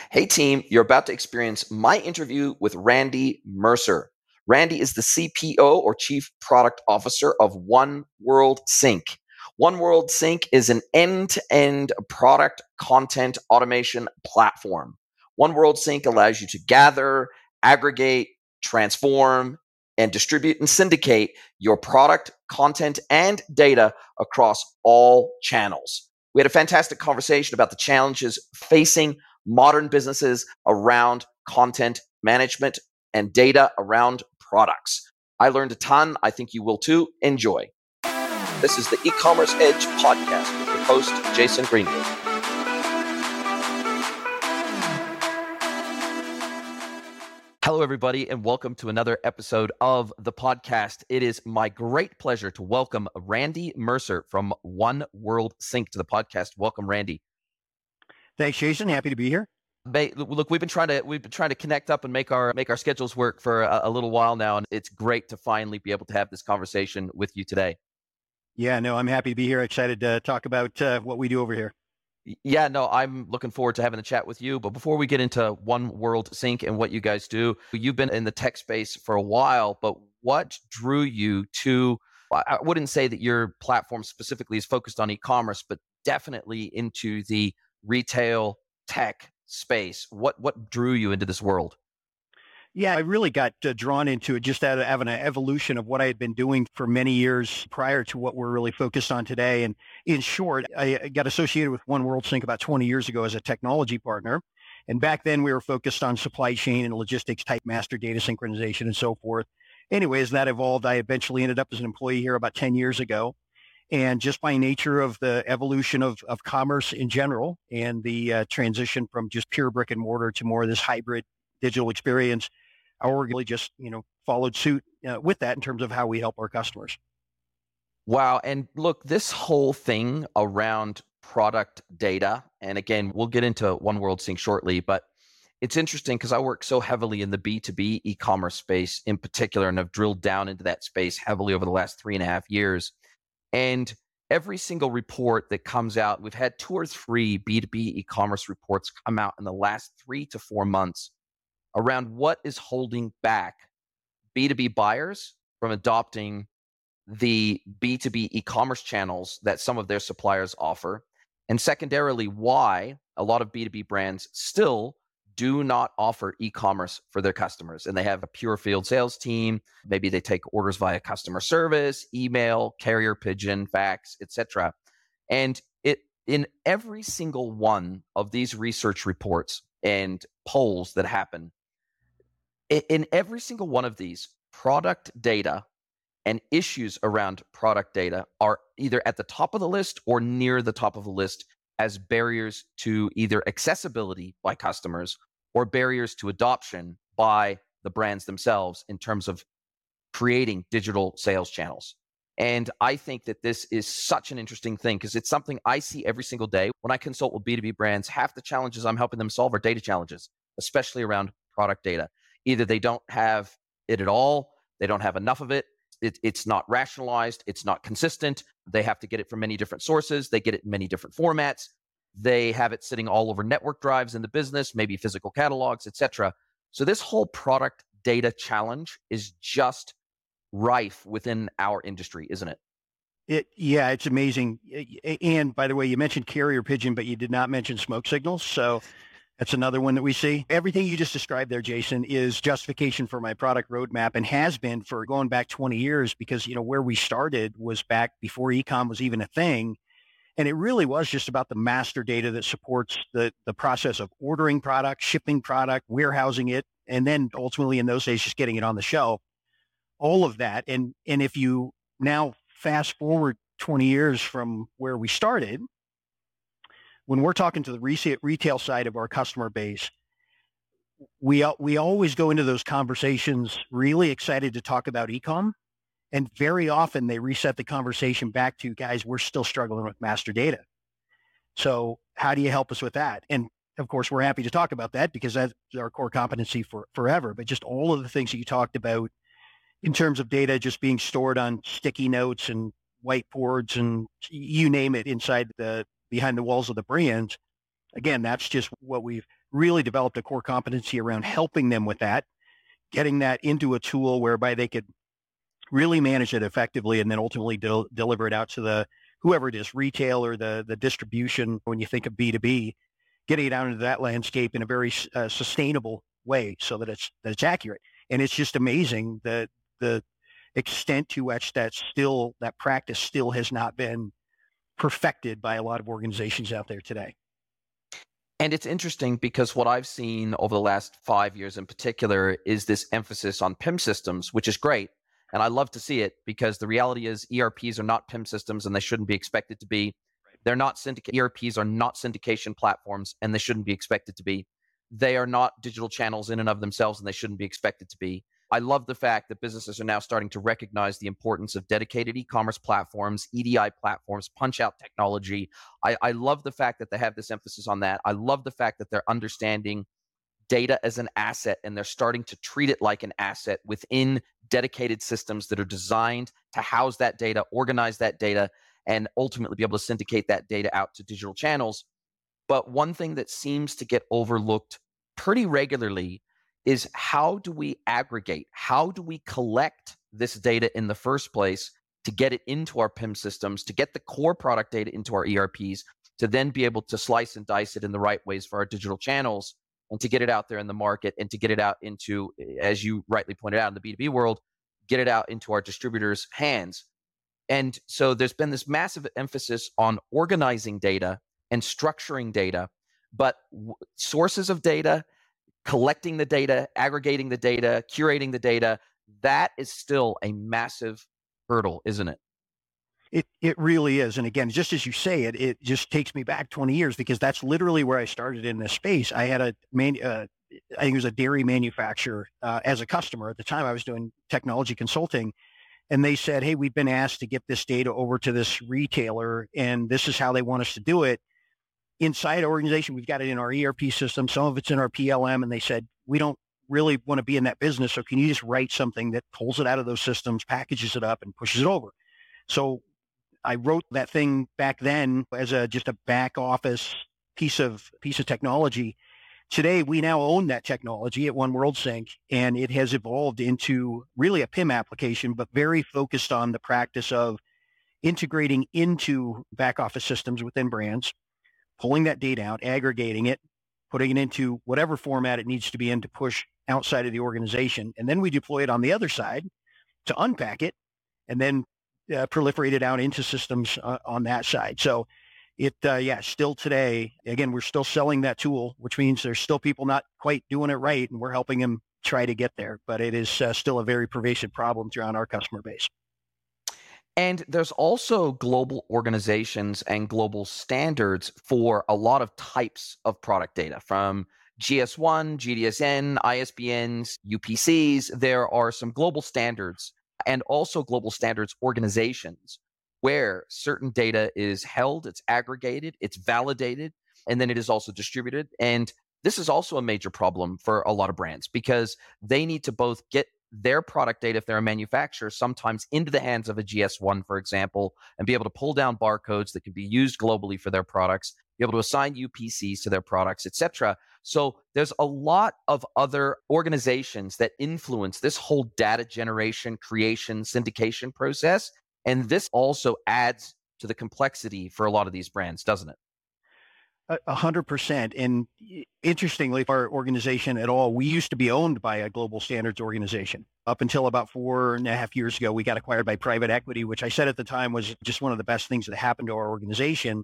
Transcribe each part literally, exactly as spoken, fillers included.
Hey team, you're about to experience my interview with Randy Mercer. Randy is the C P O or Chief Product Officer of One World Sync. One World Sync is an end-to-end product content automation platform. One World Sync allows you to gather, aggregate, transform, and distribute and syndicate your product, content, and data across all channels. We had a fantastic conversation about the challenges facing modern businesses around content management and data around products. I learned a ton. I think you will too. Enjoy. This is the E-commerce Edge podcast with your host, Jason Greenwood. Hello, everybody, and welcome to another episode of the podcast. It is my great pleasure to welcome Randy Mercer from One World Sync to the podcast. Welcome, Randy. Thanks, Jason. Happy to be here. Look, we've been trying to we've been trying to connect up and make our make our schedules work for a, a little while now, and it's great to finally be able to have this conversation with you today. Yeah, no, I'm happy to be here. Excited to talk about uh, what we do over here. Yeah, no, I'm looking forward to having a chat with you. But before we get into One World Sync and what you guys do, you've been in the tech space for a while. But what drew you to? I wouldn't say that your platform specifically is focused on e-commerce, but definitely into the retail tech space. What what drew you into this world? Yeah, I really got uh, drawn into it just out of having an evolution of what I had been doing for many years prior to what we're really focused on today. And in short, I got associated with One World Sync about twenty years ago as a technology partner. And back then we were focused on supply chain and logistics type master data synchronization and so forth. Anyways, that evolved. I eventually ended up as an employee here about ten years ago. And just by nature of the evolution of, of commerce in general and the uh, transition from just pure brick and mortar to more of this hybrid digital experience, our org really just, you know, followed suit uh, with that in terms of how we help our customers. Wow. And look, this whole thing around product data, and again, we'll get into One World Sync shortly, but it's interesting because I work so heavily in the B two B e-commerce space in particular, and I've drilled down into that space heavily over the last three and a half years. And every single report that comes out, we've had two or three B two B e-commerce reports come out in the last three to four months around what is holding back B two B buyers from adopting the B two B e-commerce channels that some of their suppliers offer. And secondarily, why a lot of B two B brands still do not offer e-commerce for their customers. And they have a pure field sales team. Maybe they take orders via customer service, email, carrier pigeon, fax, et cetera. And it in every single one of these research reports and polls that happen, in every single one of these, product data and issues around product data are either at the top of the list or near the top of the list as barriers to either accessibility by customers or barriers to adoption by the brands themselves in terms of creating digital sales channels. And I think that this is such an interesting thing because it's something I see every single day when I consult with B two B brands. Half the challenges I'm helping them solve are data challenges, especially around product data. Either they don't have it at all, they don't have enough of it, It, it's not rationalized, it's not consistent, they have to get it from many different sources, they get it in many different formats, they have it sitting all over network drives in the business, maybe physical catalogs, et cetera. So this whole product data challenge is just rife within our industry, isn't it? It, yeah, it's amazing. And by the way, you mentioned carrier pigeon, but you did not mention smoke signals. So that's another one that we see. Everything you just described there, Jason, is justification for my product roadmap and has been for going back twenty years because, you know, where we started was back before e-com was even a thing. And it really was just about the master data that supports the, the process of ordering product, shipping product, warehousing it, and then ultimately in those days, just getting it on the shelf, all of that. And, and if you now fast forward twenty years from where we started, when we're talking to the retail side of our customer base, we we always go into those conversations really excited to talk about e-com. And very often they reset the conversation back to, guys, we're still struggling with master data. So how do you help us with that? And of course, we're happy to talk about that because that's our core competency for forever. But just all of the things that you talked about in terms of data just being stored on sticky notes and whiteboards and you name it inside the behind the walls of the brands, again, that's just what we've really developed a core competency around helping them with that, getting that into a tool whereby they could really manage it effectively and then ultimately del- deliver it out to the whoever it is, retail or the the distribution. When you think of B two B, getting it out into that landscape in a very uh, sustainable way so that it's that it's accurate. And it's just amazing the the extent to which that still that practice still has not been perfected by a lot of organizations out there today. And it's interesting because what I've seen over the last five years in particular is this emphasis on P I M systems, which is great. And I love to see it because the reality is E R Ps are not P I M systems and they shouldn't be expected to be. They're not syndic- E R Ps are not syndication platforms and they shouldn't be expected to be. They are not digital channels in and of themselves and they shouldn't be expected to be. I love the fact that businesses are now starting to recognize the importance of dedicated e-commerce platforms, E D I platforms, punch-out technology. I, I love the fact that they have this emphasis on that. I love the fact that they're understanding data as an asset and they're starting to treat it like an asset within dedicated systems that are designed to house that data, organize that data, and ultimately be able to syndicate that data out to digital channels. But one thing that seems to get overlooked pretty regularly is how do we aggregate? How do we collect this data in the first place to get it into our P I M systems, to get the core product data into our E R Ps, to then be able to slice and dice it in the right ways for our digital channels, and to get it out there in the market and to get it out into, as you rightly pointed out in the B two B world, get it out into our distributors' hands. And so there's been this massive emphasis on organizing data and structuring data, but w- sources of data, collecting the data, aggregating the data, curating the data, that is still a massive hurdle, isn't it? It it really is. And again, just as you say it, it just takes me back twenty years because that's literally where I started in this space. I had a man, uh, I think it was a dairy manufacturer uh, as a customer at the time. I was doing technology consulting, and they said, "Hey, we've been asked to get this data over to this retailer, and this is how they want us to do it." Inside our organization, we've got it in our E R P system. Some of it's in our P L M, and they said, "We don't really want to be in that business. So can you just write something that pulls it out of those systems, packages it up, and pushes it over?" So I wrote that thing back then as a just a back office piece of piece of technology. Today, we now own that technology at One World Sync, and it has evolved into really a P I M application, but very focused on the practice of integrating into back office systems within brands, pulling that data out, aggregating it, putting it into whatever format it needs to be in to push outside of the organization. And then we deploy it on the other side to unpack it and then uh, proliferate it out into systems uh, on that side. So it, uh, yeah, still today, again, we're still selling that tool, which means there's still people not quite doing it right, and we're helping them try to get there. But it is uh, still a very pervasive problem throughout our customer base. And there's also global organizations and global standards for a lot of types of product data, from G S one, G D S N, I S B Ns, U P Cs. There are some global standards and also global standards organizations where certain data is held, it's aggregated, it's validated, and then it is also distributed. And this is also a major problem for a lot of brands because they need to both get their product data, if they're a manufacturer, sometimes into the hands of a G S one, for example, and be able to pull down barcodes that can be used globally for their products, be able to assign U P Cs to their products, et cetera. So there's a lot of other organizations that influence this whole data generation, creation, syndication process. And this also adds to the complexity for a lot of these brands, doesn't it? A hundred percent. And interestingly, our organization at all, we used to be owned by a global standards organization. Up until about four and a half years ago, we got acquired by private equity, which I said at the time was just one of the best things that happened to our organization.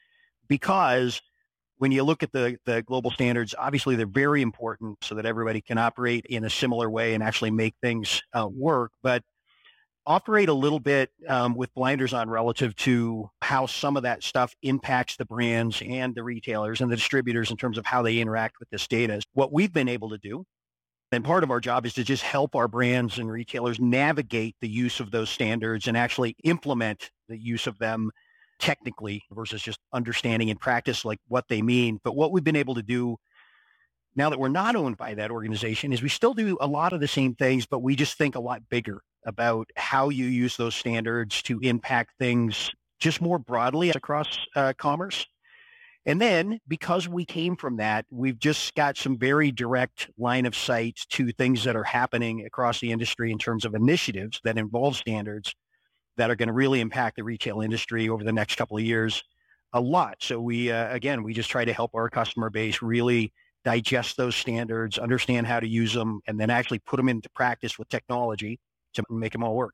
Because when you look at the, the global standards, obviously they're very important so that everybody can operate in a similar way and actually make things uh, work. But operate a little bit um, with blinders on relative to how some of that stuff impacts the brands and the retailers and the distributors in terms of how they interact with this data. What we've been able to do, and part of our job is to just help our brands and retailers navigate the use of those standards and actually implement the use of them technically versus just understanding in practice like what they mean. But what we've been able to do now that we're not owned by that organization is we still do a lot of the same things, but we just think a lot bigger about how you use those standards to impact things just more broadly across uh, commerce. And then because we came from that, we've just got some very direct line of sight to things that are happening across the industry in terms of initiatives that involve standards that are going to really impact the retail industry over the next couple of years a lot. So we, uh, again, we just try to help our customer base really digest those standards, understand how to use them, and then actually put them into practice with technology to make them all work.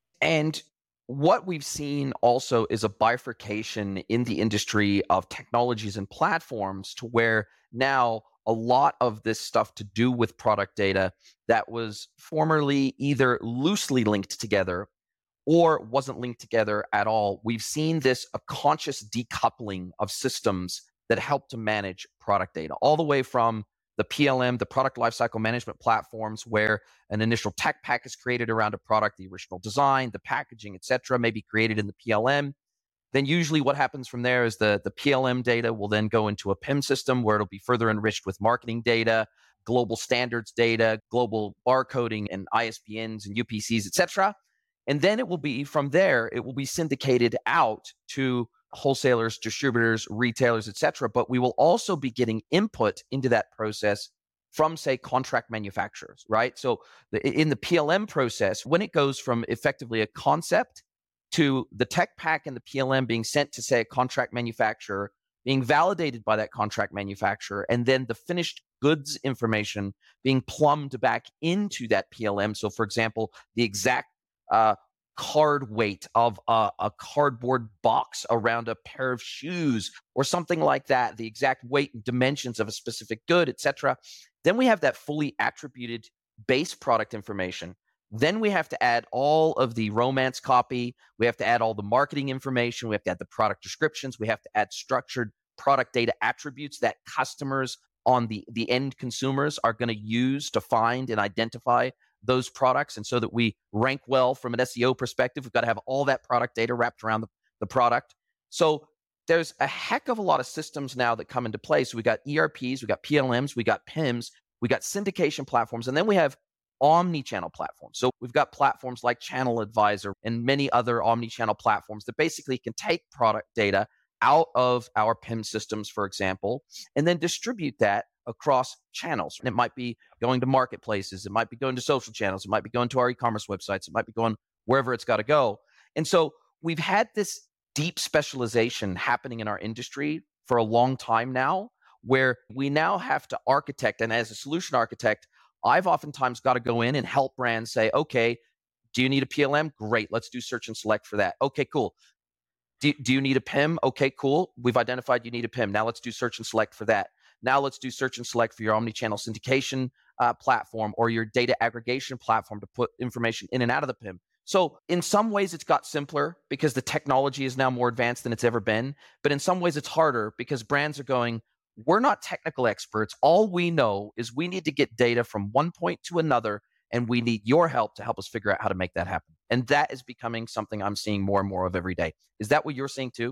And what we've seen also is a bifurcation in the industry of technologies and platforms to where now a lot of this stuff to do with product data that was formerly either loosely linked together or wasn't linked together at all. We've seen this a conscious decoupling of systems that help to manage product data, all the way from the P L M, the product lifecycle management platforms, where an initial tech pack is created around a product, the original design, the packaging, et cetera, may be created in the P L M. Then usually what happens from there is the, the P L M data will then go into a P I M system where it'll be further enriched with marketing data, global standards data, global barcoding and I S B Ns and U P Cs, et cetera. And then it will be from there, it will be syndicated out to wholesalers, distributors, retailers, et cetera. But we will also be getting input into that process from, say, contract manufacturers, right? So the, in the P L M process, when it goes from effectively a concept to the tech pack and the P L M being sent to, say, a contract manufacturer, being validated by that contract manufacturer, and then the finished goods information being plumbed back into that P L M. So, for example, the exact uh, card weight of a, a cardboard box around a pair of shoes or something like that, the exact weight and dimensions of a specific good, et cetera. Then we have that fully attributed base product information. Then we have to add all of the romance copy. We have to add all the marketing information. We have to add the product descriptions. We have to add structured product data attributes that customers on the, the end consumers are going to use to find and identify those products. And so that we rank well from an S E O perspective, we've got to have all that product data wrapped around the, the product. So there's a heck of a lot of systems now that come into play. So we got E R Ps, we got P L Ms, we got P I Ms, we got syndication platforms, and then we have omni-channel platforms. So we've got platforms like Channel Advisor and many other omni-channel platforms that basically can take product data out of our P I M systems, for example, and then distribute that across channels. And it might be going to marketplaces, it might be going to social channels, it might be going to our e-commerce websites, it might be going wherever it's got to go. And so we've had this deep specialization happening in our industry for a long time now, where we now have to architect, and as a solution architect, I've oftentimes got to go in and help brands say, okay, do you need a P L M? Great, let's do search and select for that. Okay, cool. Do, do you need a P I M? Okay, cool. We've identified you need a P I M. Now let's do search and select for that. Now let's do search and select for your omni-channel syndication uh, platform or your data aggregation platform to put information in and out of the P I M. So in some ways it's got simpler because the technology is now more advanced than it's ever been. But in some ways it's harder because brands are going, we're not technical experts. All we know is we need to get data from one point to another, and we need your help to help us figure out how to make that happen. And that is becoming something I'm seeing more and more of every day. Is that what you're seeing too?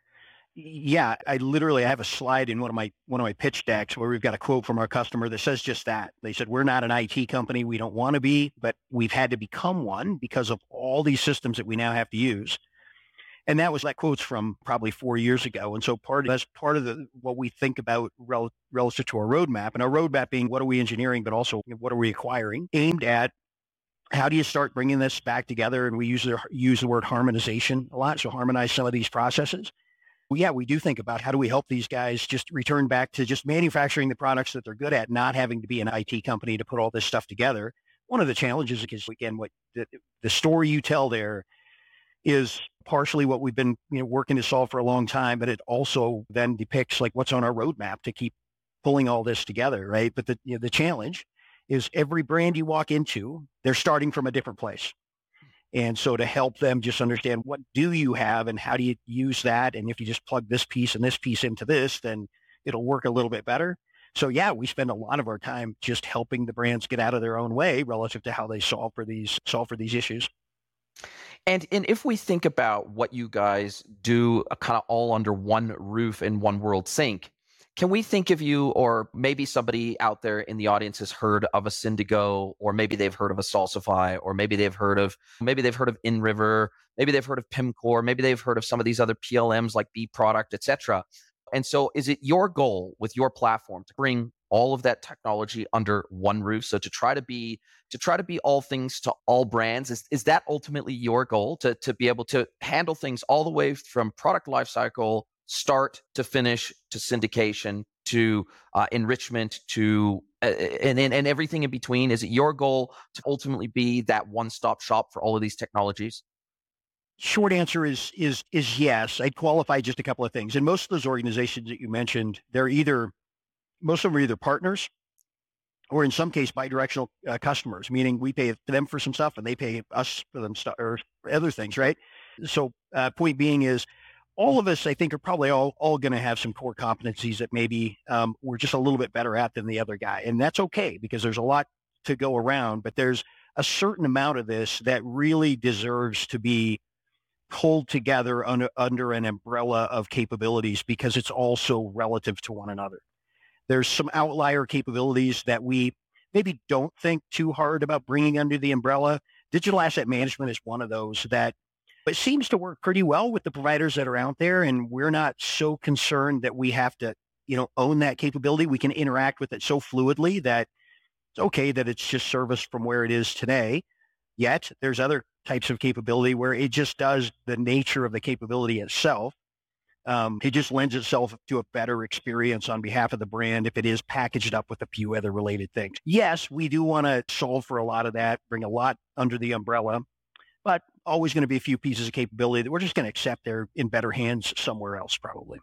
Yeah, I literally I have a slide in one of my one of my pitch decks where we've got a quote from our customer that says just that. They said, we're not an I T company. We don't want to be, but we've had to become one because of all these systems that we now have to use. And that was that quote's from probably four years ago. And so part of that's part of the what we think about rel- relative to our roadmap, and our roadmap being what are we engineering, but also what are we acquiring, aimed at how do you start bringing this back together? And we use the, use the word harmonization a lot. So harmonize some of these processes. Well, yeah, we do think about how do we help these guys just return back to just manufacturing the products that they're good at, not having to be an I T company to put all this stuff together. One of the challenges is, again, what the, the story you tell there is partially what we've been you know, working to solve for a long time, but it also then depicts like what's on our roadmap to keep pulling all this together, right? But the you know, the challenge is every brand you walk into, they're starting from a different place. And so to help them just understand what do you have and how do you use that? And if you just plug this piece and this piece into this, then it'll work a little bit better. So yeah, we spend a lot of our time just helping the brands get out of their own way relative to how they solve for these solve for these issues. And and if we think about what you guys do uh, kind of all under one roof in One World Sync, can we think of you, or maybe somebody out there in the audience has heard of a Syndigo, or maybe they've heard of a Salsify, or maybe they've heard of maybe they've heard of InRiver, maybe they've heard of PIMCore, maybe they've heard of some of these other P L Ms like B Product, et cetera. And so is it your goal with your platform to bring all of that technology under one roof? So to try to be to try to be all things to all brands, is, is that ultimately your goal, to, to be able to handle things all the way from product lifecycle, start to finish, to syndication, to uh, enrichment, to uh, and, and and everything in between? Is it your goal to ultimately be that one-stop shop for all of these technologies? Short answer is is is yes. I'd qualify just a couple of things. And most of those organizations that you mentioned, they're either most of them are either partners or in some case bidirectional uh, customers, meaning we pay them for some stuff and they pay us for them stuff or for other things, right? So uh, point being is all of us, I think, are probably all all going to have some core competencies that maybe um, we're just a little bit better at than the other guy. And that's okay because there's a lot to go around, but there's a certain amount of this that really deserves to be pulled together under, under an umbrella of capabilities because it's also relative to one another. There's some outlier capabilities that we maybe don't think too hard about bringing under the umbrella. Digital asset management is one of those that it seems to work pretty well with the providers that are out there, and we're not so concerned that we have to, you know, own that capability. We can interact with it so fluidly that it's okay that it's just serviced from where it is today. Yet there's other types of capability where it just does the nature of the capability itself. Um, it just lends itself to a better experience on behalf of the brand if it is packaged up with a few other related things. Yes, we do want to solve for a lot of that, bring a lot under the umbrella, but always going to be a few pieces of capability that we're just going to accept they're in better hands somewhere else probably.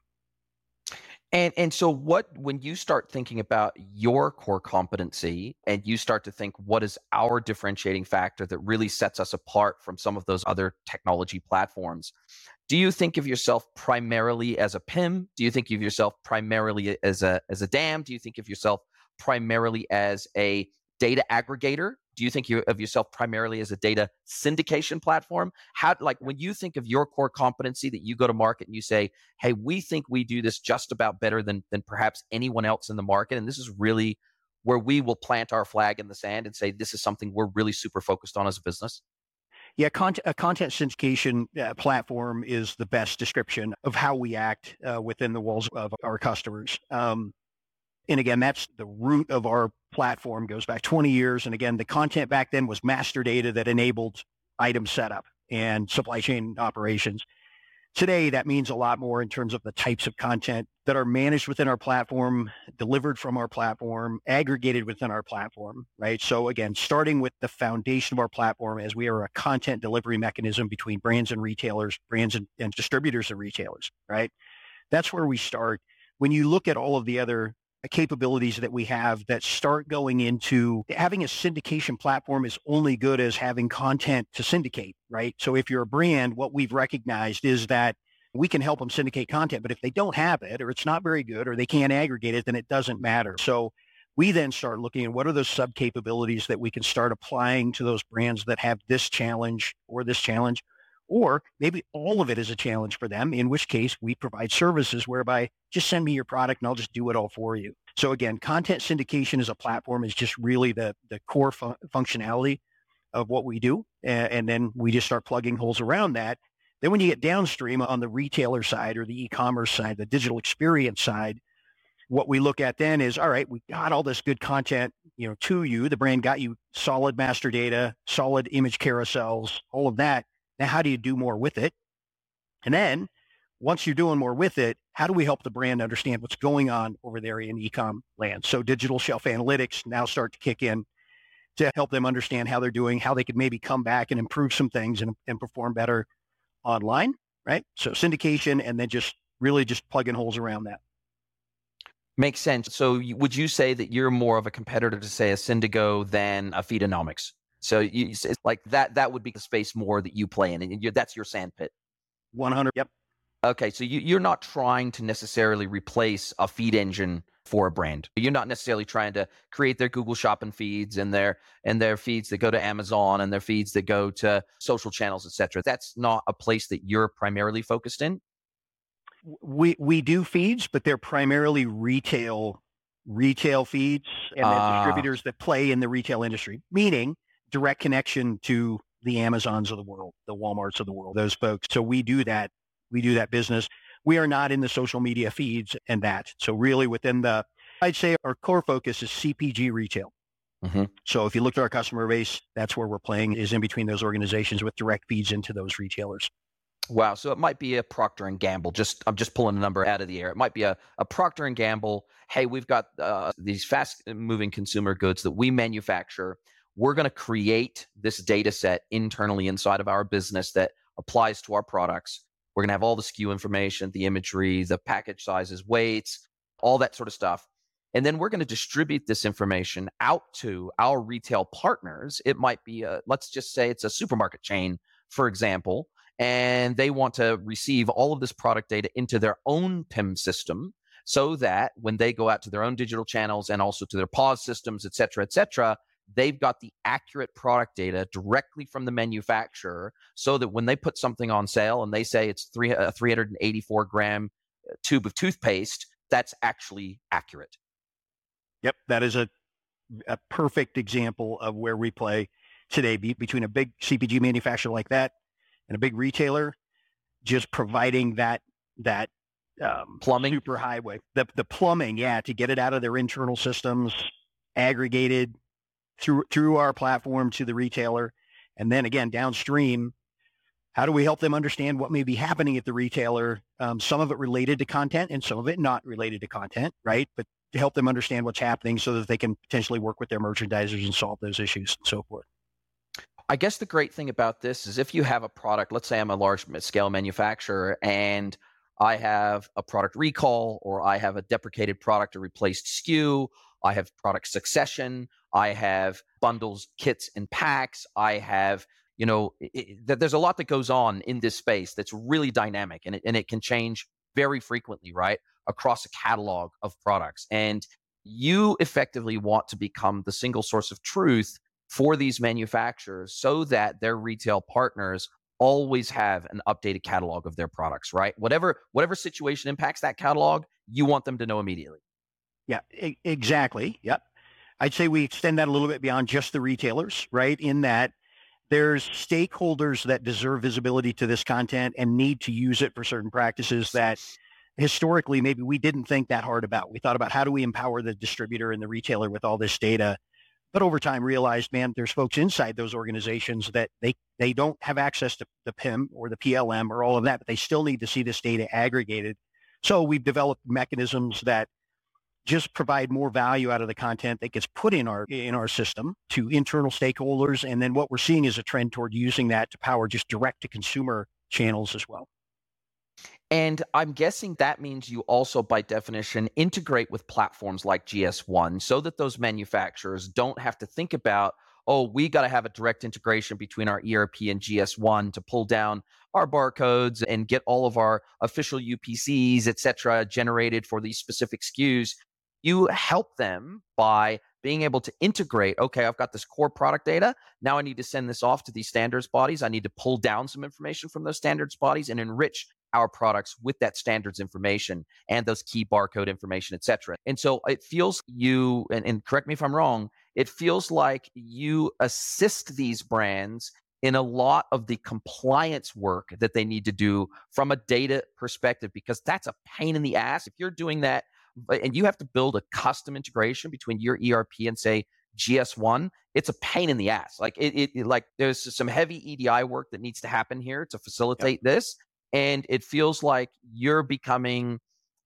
And and so what, when you start thinking about your core competency and you start to think, what is our differentiating factor that really sets us apart from some of those other technology platforms? Do you think of yourself primarily as a P I M? Do you think of yourself primarily as a as a D A M? Do you think of yourself primarily as a data aggregator? Do you think you, of yourself primarily as a data syndication platform? How, like when you think of your core competency that you go to market and you say, hey, we think we do this just about better than than perhaps anyone else in the market, and this is really where we will plant our flag in the sand and say, this is something we're really super focused on as a business? Yeah, content, a content syndication uh, platform is the best description of how we act uh, within the walls of our customers. Um, and again, that's the root of our platform, goes back twenty years. And again, the content back then was master data that enabled item setup and supply chain operations. Today, that means a lot more in terms of the types of content that are managed within our platform, delivered from our platform, aggregated within our platform, right? So again, starting with the foundation of our platform as we are a content delivery mechanism between brands and retailers, brands and, and distributors and retailers, right? That's where we start. When you look at all of the other capabilities that we have that start going into having a syndication platform is only good as having content to syndicate, right? So if you're a brand, what we've recognized is that we can help them syndicate content, but if they don't have it or it's not very good or they can't aggregate it, then it doesn't matter. So we then start looking at what are those sub capabilities that we can start applying to those brands that have this challenge or this challenge, or maybe all of it is a challenge for them, in which case we provide services whereby just send me your product and I'll just do it all for you. So again, content syndication as a platform is just really the, the core fu- functionality of what we do. And, and then we just start plugging holes around that. Then when you get downstream on the retailer side or the e-commerce side, the digital experience side, what we look at then is, all right, we got all this good content, you know, to you. The brand got you solid master data, solid image carousels, all of that. Now, how do you do more with it? And then once you're doing more with it, how do we help the brand understand what's going on over there in e-com land? So digital shelf analytics now start to kick in to help them understand how they're doing, how they could maybe come back and improve some things and, and perform better online, right? So syndication and then just really just plugging holes around that. Makes sense. So you, would you say that you're more of a competitor to, say, a Syndigo than a Feedonomics? So you, it's like that, that would be the space more that you play in, and you're, that's your sandpit. one hundred, yep. Okay, so you, you're not trying to necessarily replace a feed engine for a brand. You're not necessarily trying to create their Google shopping feeds and their and their feeds that go to Amazon and their feeds that go to social channels, et cetera. That's not a place that you're primarily focused in? We we do feeds, but they're primarily retail retail feeds and then Ah. distributors that play in the retail industry, meaning direct connection to the Amazons of the world, the Walmarts of the world, those folks. So we do that. We do that business. we are not in the social media feeds and that. So really within the, I'd say our core focus is C P G retail. Mm-hmm. So if you look at our customer base, that's where we're playing, is in between those organizations with direct feeds into those retailers. Wow. So it might be a Procter and Gamble. Just I'm just pulling a number out of the air. It might be a, a Procter and Gamble. Hey, we've got uh, these fast moving consumer goods that we manufacture. We're going to create this data set internally inside of our business that applies to our products. We're going to have all the S K U information, the imagery, the package sizes, weights, all that sort of stuff. And then we're going to distribute this information out to our retail partners. It might be, a, let's just say it's a supermarket chain, for example, and they want to receive all of this product data into their own P I M system so that when they go out to their own digital channels and also to their P O S systems, et cetera, et cetera, they've got the accurate product data directly from the manufacturer so that when they put something on sale and they say it's three, a three hundred eighty-four gram tube of toothpaste, that's actually accurate. Yep, that is a, a perfect example of where we play today be, between a big C P G manufacturer like that and a big retailer, just providing that that um, plumbing super highway, the the plumbing, yeah, to get it out of their internal systems, aggregated through through our platform to the retailer, and then again downstream. How do we help them understand what may be happening at the retailer? Um, some of it related to content and some of it not related to content, right? But to help them understand what's happening so that they can potentially work with their merchandisers and solve those issues and so forth. I guess the great thing about this is if you have a product, let's say I'm a large scale manufacturer and I have a product recall or I have a deprecated product or replaced S K U, I have product succession, I have bundles, kits, and packs, I have You know, it, it, there's a lot that goes on in this space that's really dynamic, and it, and it can change very frequently, right, across a catalog of products. And you effectively want to become the single source of truth for these manufacturers so that their retail partners always have an updated catalog of their products, right? Whatever whatever situation impacts that catalog, you want them to know immediately. Yeah, e- exactly. Yep. I'd say we extend that a little bit beyond just the retailers, right, in that there's stakeholders that deserve visibility to this content and need to use it for certain practices that historically maybe we didn't think that hard about. We thought about how do we empower the distributor and the retailer with all this data, but over time realized, man, there's folks inside those organizations that they, they don't have access to the P I M or the P L M or all of that, but they still need to see this data aggregated. So we've developed mechanisms that just provide more value out of the content that gets put in our in our system to internal stakeholders. And then what we're seeing is a trend toward using that to power just direct to consumer channels as well. And I'm guessing that means you also, by definition, integrate with platforms like G S one so that those manufacturers don't have to think about, oh, we got to have a direct integration between our E R P and G S one to pull down our barcodes and get all of our official U P Cs, et cetera, generated for these specific S K Us. You help them by being able to integrate, okay, I've got this core product data. Now I need to send this off to these standards bodies. I need to pull down some information from those standards bodies and enrich our products with that standards information and those key barcode information, et cetera. And so it feels you, and, and correct me if I'm wrong, it feels like you assist these brands in a lot of the compliance work that they need to do from a data perspective, because that's a pain in the ass. If you're doing that, and you have to build a custom integration between your E R P and say G S one, it's a pain in the ass. Like it, it, it like there's some heavy E D I work that needs to happen here to facilitate yep. this. And it feels like you're becoming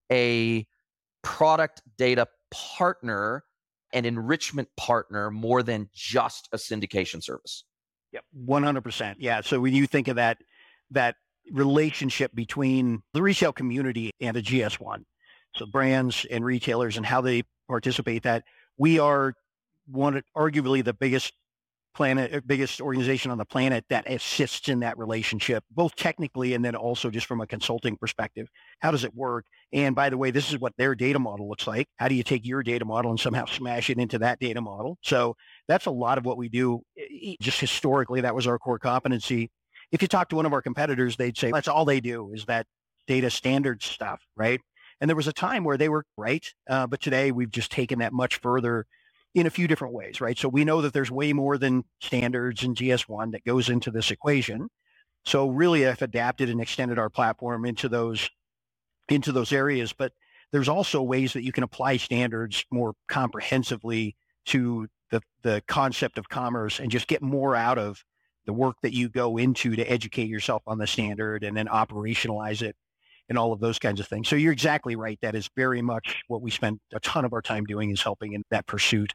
a product data partner and enrichment partner more than just a syndication service. Yep, one hundred percent. Yeah. So when you think of that, that relationship between the resale community and a G S one, so brands and retailers and how they participate, that we are one of arguably the biggest planet, biggest organization on the planet that assists in that relationship, both technically and then also just from a consulting perspective. How does it work? And by the way, this is what their data model looks like. How do you take your data model and somehow smash it into that data model? So that's a lot of what we do. Just historically, that was our core competency. If you talk to one of our competitors, they'd say that's all they do is that data standards stuff, right? And there was a time where they were right, uh, but today we've just taken that much further in a few different ways, right? So we know that there's way more than standards and G S one that goes into this equation. So really have adapted and extended our platform into those into those areas. But there's also ways that you can apply standards more comprehensively to the, the concept of commerce and just get more out of the work that you go into to educate yourself on the standard and then operationalize it and all of those kinds of things. So you're exactly right. That is very much what we spend a ton of our time doing, is helping in that pursuit.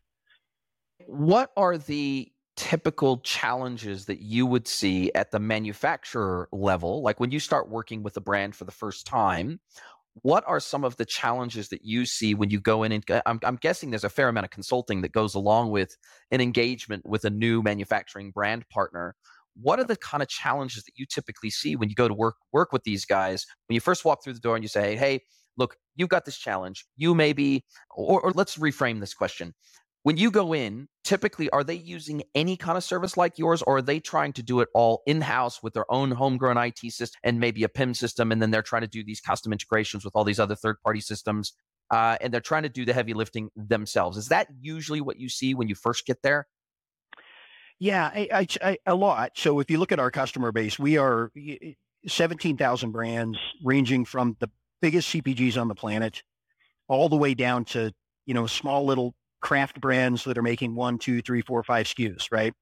What are the typical challenges that you would see at the manufacturer level? Like when you start working with a brand for the first time, what are some of the challenges that you see when you go in and I'm, I'm guessing there's a fair amount of consulting that goes along with an engagement with a new manufacturing brand partner. What are the kind of challenges that you typically see when you go to work work with these guys? When you first walk through the door and you say, hey, look, you've got this challenge. You may be, or, or let's reframe this question. When you go in, typically, are they using any kind of service like yours, or are they trying to do it all in-house with their own homegrown I T system and maybe a P I M system, and then they're trying to do these custom integrations with all these other third-party systems, uh, and they're trying to do the heavy lifting themselves? Is that usually what you see when you first get there? Yeah, I, I, I, a lot. So if you look at our customer base, we are seventeen thousand brands, ranging from the biggest C P Gs on the planet all the way down to, you know, small little craft brands that are making one, two, three, four, five S K Us, right?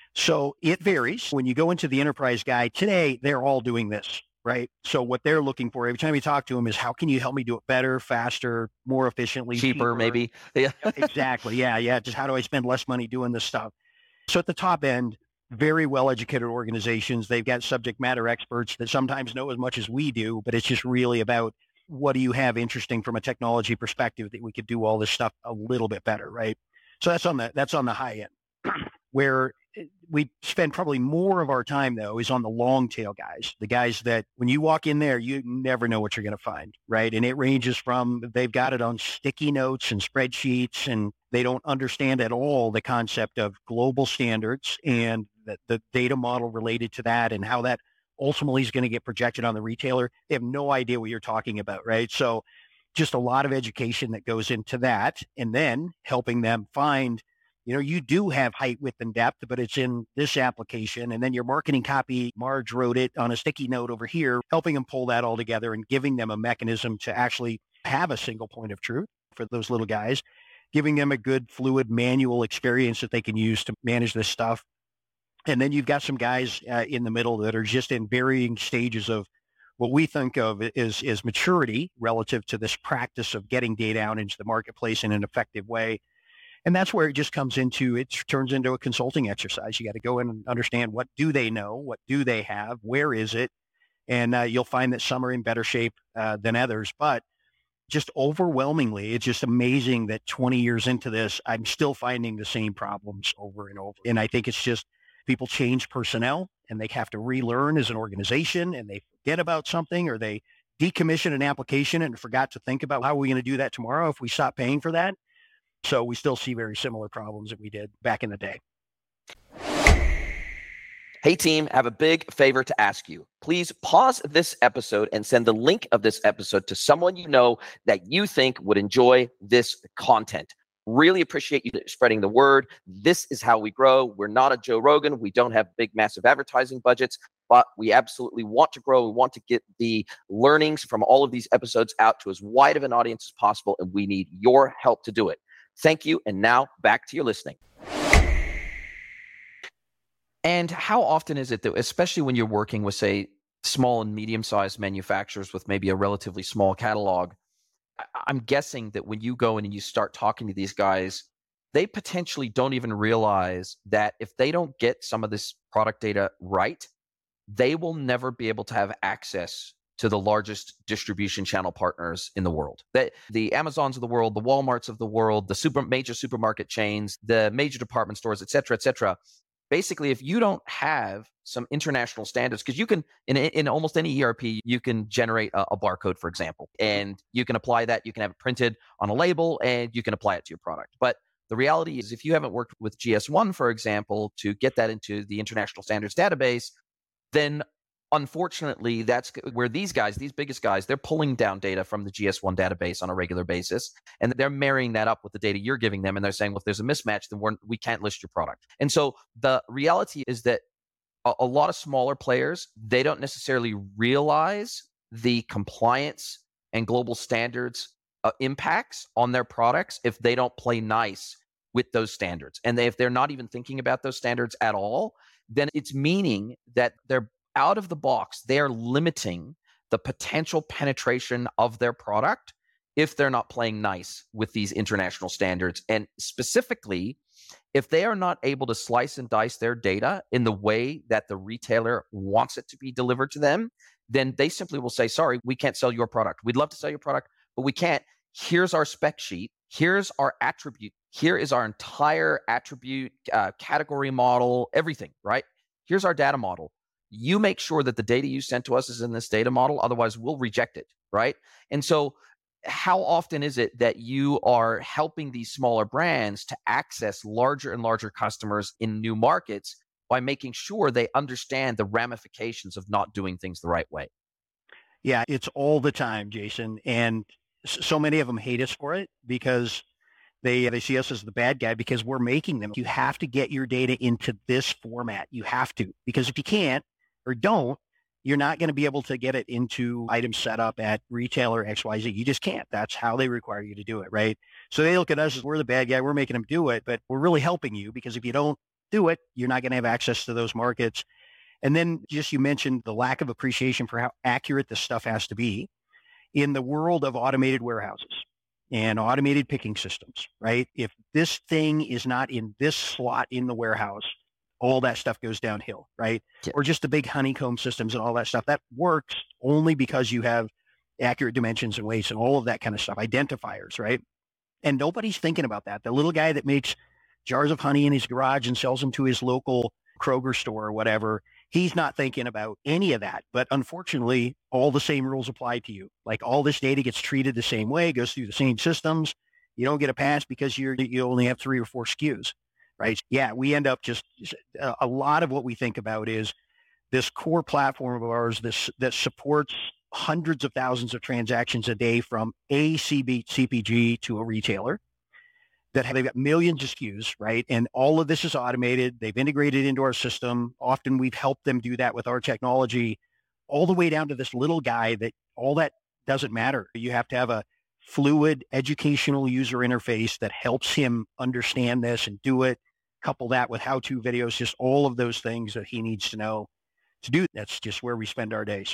So it varies. When you go into the enterprise guide today, they're all doing this, right? So what they're looking for every time you talk to them is, how can you help me do it better, faster, more efficiently, Cheaper, cheaper? maybe. Yeah. Exactly. Yeah. Yeah. Just how do I spend less money doing this stuff? So at the top end, very well-educated organizations. They've got subject matter experts that sometimes know as much as we do, but it's just really about, what do you have interesting from a technology perspective that we could do all this stuff a little bit better, right? So that's on the that's on the high end. Where we spend probably more of our time, though, is on the long tail guys, the guys that when you walk in there, you never know what you're going to find, right? And it ranges from, they've got it on sticky notes and spreadsheets, and they don't understand at all the concept of global standards and the, the data model related to that and how that ultimately is going to get projected on the retailer. They have no idea what you're talking about, right? So just a lot of education that goes into that, and then helping them find, you know, you do have height, width, and depth, but it's in this application. And then your marketing copy, Marge wrote it on a sticky note over here, helping them pull that all together and giving them a mechanism to actually have a single point of truth for those little guys, giving them a good, fluid manual experience that they can use to manage this stuff. And then you've got some guys uh, in the middle that are just in varying stages of what we think of is, is maturity relative to this practice of getting data out into the marketplace in an effective way. And that's where it just comes into, it turns into a consulting exercise. You got to go in and understand, what do they know? What do they have? Where is it? And uh, you'll find that some are in better shape uh, than others. But just overwhelmingly, it's just amazing that twenty years into this, I'm still finding the same problems over and over. And I think it's just, people change personnel and they have to relearn as an organization, and they forget about something, or they decommission an application and forgot to think about, how are we going to do that tomorrow if we stop paying for that? So we still see very similar problems that we did back in the day. Hey team, I have a big favor to ask you. Please pause this episode and send the link of this episode to someone you know that you think would enjoy this content. Really appreciate you spreading the word. This is how we grow. We're not a Joe Rogan. We don't have big, massive advertising budgets, but we absolutely want to grow. We want to get the learnings from all of these episodes out to as wide of an audience as possible, and we need your help to do it. Thank you. And now back to your listening. And how often is it that, especially when you're working with, say, small and medium-sized manufacturers with maybe a relatively small catalog, I'm guessing that when you go in and you start talking to these guys, they potentially don't even realize that if they don't get some of this product data right, they will never be able to have access to the largest distribution channel partners in the world. That the Amazons of the world, the Walmarts of the world, the super major supermarket chains, the major department stores, et cetera, et cetera. Basically, if you don't have some international standards, because you can, in, in almost any E R P, you can generate a, a barcode, for example, and you can apply that, you can have it printed on a label, and you can apply it to your product. But the reality is, if you haven't worked with G S one, for example, to get that into the international standards database, then unfortunately, that's where these guys, these biggest guys, they're pulling down data from the G S one database on a regular basis, and they're marrying that up with the data you're giving them, and they're saying, well, if there's a mismatch, then we're, we can't list your product. And so the reality is that a, a lot of smaller players, they don't necessarily realize the compliance and global standards uh, impacts on their products if they don't play nice with those standards. And they, if they're not even thinking about those standards at all, then it's meaning that they're out of the box. They are limiting the potential penetration of their product if they're not playing nice with these international standards. And specifically, if they are not able to slice and dice their data in the way that the retailer wants it to be delivered to them, then they simply will say, sorry, we can't sell your product. We'd love to sell your product, but we can't. Here's our spec sheet. Here's our attribute. Here is our entire attribute, uh, category model, everything, right? Here's our data model. You make sure that the data you sent to us is in this data model. Otherwise, we'll reject it, right? And so how often is it that you are helping these smaller brands to access larger and larger customers in new markets by making sure they understand the ramifications of not doing things the right way? Yeah, it's all the time, Jason. And so many of them hate us for it because they they see us as the bad guy because we're making them. You have to get your data into this format. You have to, because if you can't or don't, you're not going to be able to get it into item setup at retailer X Y Z. You just can't. That's how they require you to do it, right? So they look at us as we're the bad guy. We're making them do it, but we're really helping you because if you don't do it, you're not going to have access to those markets. And then just you mentioned the lack of appreciation for how accurate this stuff has to be in the world of automated warehouses and automated picking systems, right? If this thing is not in this slot in the warehouse, all that stuff goes downhill, right? Yeah. Or just the big honeycomb systems and all that stuff. That works only because you have accurate dimensions and weights and all of that kind of stuff, identifiers, right? And nobody's thinking about that. The little guy that makes jars of honey in his garage and sells them to his local Kroger store or whatever, he's not thinking about any of that. But unfortunately, all the same rules apply to you. Like all this data gets treated the same way, goes through the same systems. You don't get a pass because you're you only have three or four S K Us. Right. Yeah, we end up just a lot of what we think about is this core platform of ours this that supports hundreds of thousands of transactions a day from a C P G to a retailer that have, they've got millions of S K Us, right? And all of this is automated. They've integrated into our system. Often we've helped them do that with our technology all the way down to this little guy that all that doesn't matter. You have to have a fluid educational user interface that helps him understand this and do it. Couple that with how-to videos, just all of those things that he needs to know to do. That's just where we spend our days.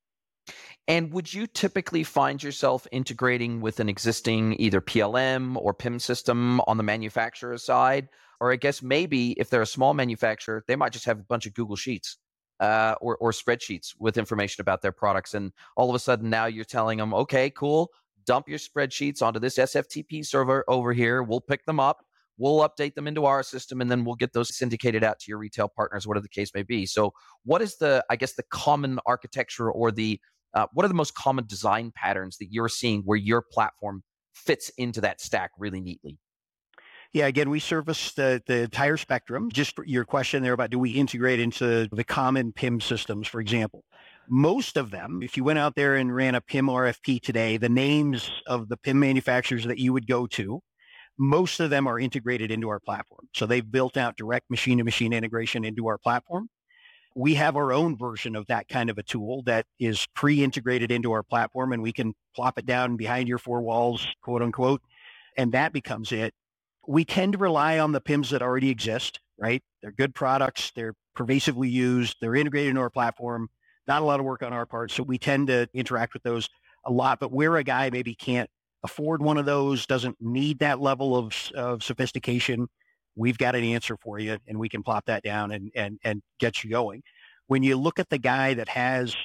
And would you typically find yourself integrating with an existing either P L M or P I M system on the manufacturer side? Or I guess maybe if they're a small manufacturer, they might just have a bunch of Google Sheets uh, or, or spreadsheets with information about their products. And all of a sudden now you're telling them, okay, cool, dump your spreadsheets onto this S F T P server over here. We'll pick them up. We'll update them into our system, and then we'll get those syndicated out to your retail partners, whatever the case may be. So what is the, I guess, the common architecture or the, uh, what are the most common design patterns that you're seeing where your platform fits into that stack really neatly? Yeah, again, we service the, the entire spectrum. Just your question there about do we integrate into the common P I M systems, for example. Most of them, if you went out there and ran a P I M R F P today, the names of the P I M manufacturers that you would go to, most of them are integrated into our platform. So they've built out direct machine-to-machine integration into our platform. We have our own version of that kind of a tool that is pre-integrated into our platform, and we can plop it down behind your four walls, quote unquote, and that becomes it. We tend to rely on the P I Ms that already exist, right? They're good products. They're pervasively used. They're integrated into our platform. Not a lot of work on our part. So we tend to interact with those a lot, but where a guy maybe can't afford one of those, doesn't need that level of, of sophistication, we've got an answer for you, and we can plop that down and, and, and get you going. When you look at the guy that has,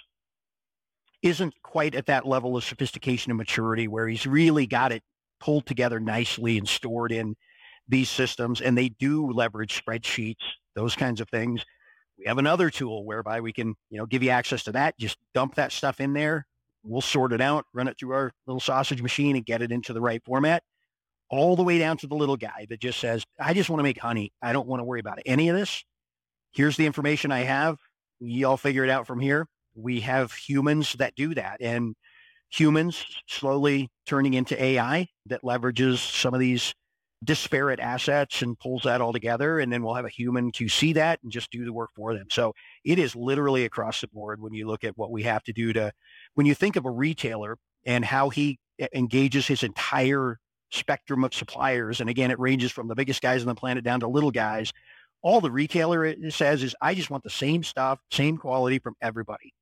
isn't quite at that level of sophistication and maturity where he's really got it pulled together nicely and stored in these systems, and they do leverage spreadsheets, those kinds of things, we have another tool whereby we can, you know, give you access to that. Just dump that stuff in there. We'll sort it out, run it through our little sausage machine and get it into the right format, all the way down to the little guy that just says, I just want to make honey. I don't want to worry about any of this. Here's the information I have. Y'all figure it out from here. We have humans that do that, and humans slowly turning into A I that leverages some of these disparate assets and pulls that all together. And then we'll have a human to see that and just do the work for them. So it is literally across the board when you look at what we have to do to, when you think of a retailer, and how he engages his entire spectrum of suppliers. And again, it ranges from the biggest guys on the planet down to little guys. All the retailer says is, I just want the same stuff, same quality from everybody.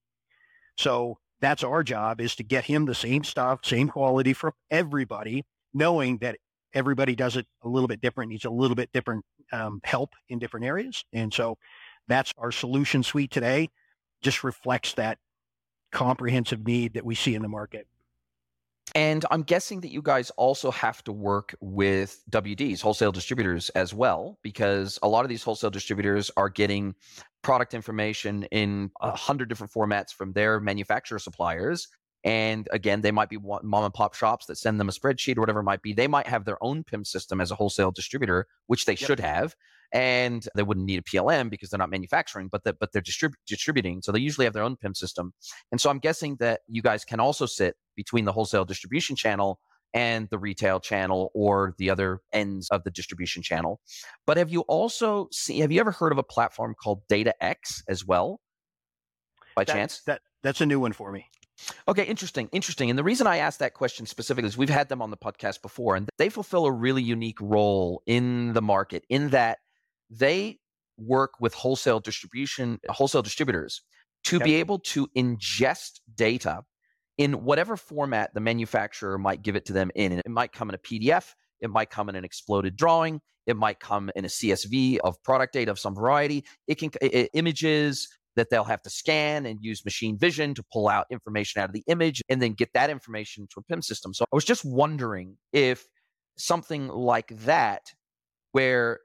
So that's our job, is to get him the same stuff, same quality from everybody, knowing that everybody does it a little bit different, needs a little bit different um, help in different areas. And so that's our solution suite today, just reflects that comprehensive need that we see in the market. And I'm guessing that you guys also have to work with W Ds, wholesale distributors, as well, because a lot of these wholesale distributors are getting product information in a hundred different formats from their manufacturer suppliers. And again, they might be mom and pop shops that send them a spreadsheet or whatever it might be. They might have their own P I M system as a wholesale distributor, which they yep. should have. And they wouldn't need a P L M because they're not manufacturing, but, the, but they're distrib- distributing. So they usually have their own P I M system. And so I'm guessing that you guys can also sit between the wholesale distribution channel and the retail channel, or the other ends of the distribution channel. But have you also seen, have you ever heard of a platform called DataX as well, by that, chance? That That's a new one for me. Okay, interesting, interesting. And the reason I asked that question specifically is we've had them on the podcast before, and they fulfill a really unique role in the market in that they work with wholesale distribution, wholesale distributors to Okay. be able to ingest data in whatever format the manufacturer might give it to them in. And it might come in a P D F, it might come in an exploded drawing, it might come in a C S V of product data of some variety. It can it, images that they'll have to scan and use machine vision to pull out information out of the image and then get that information to a P I M system. So I was just wondering if something like that, where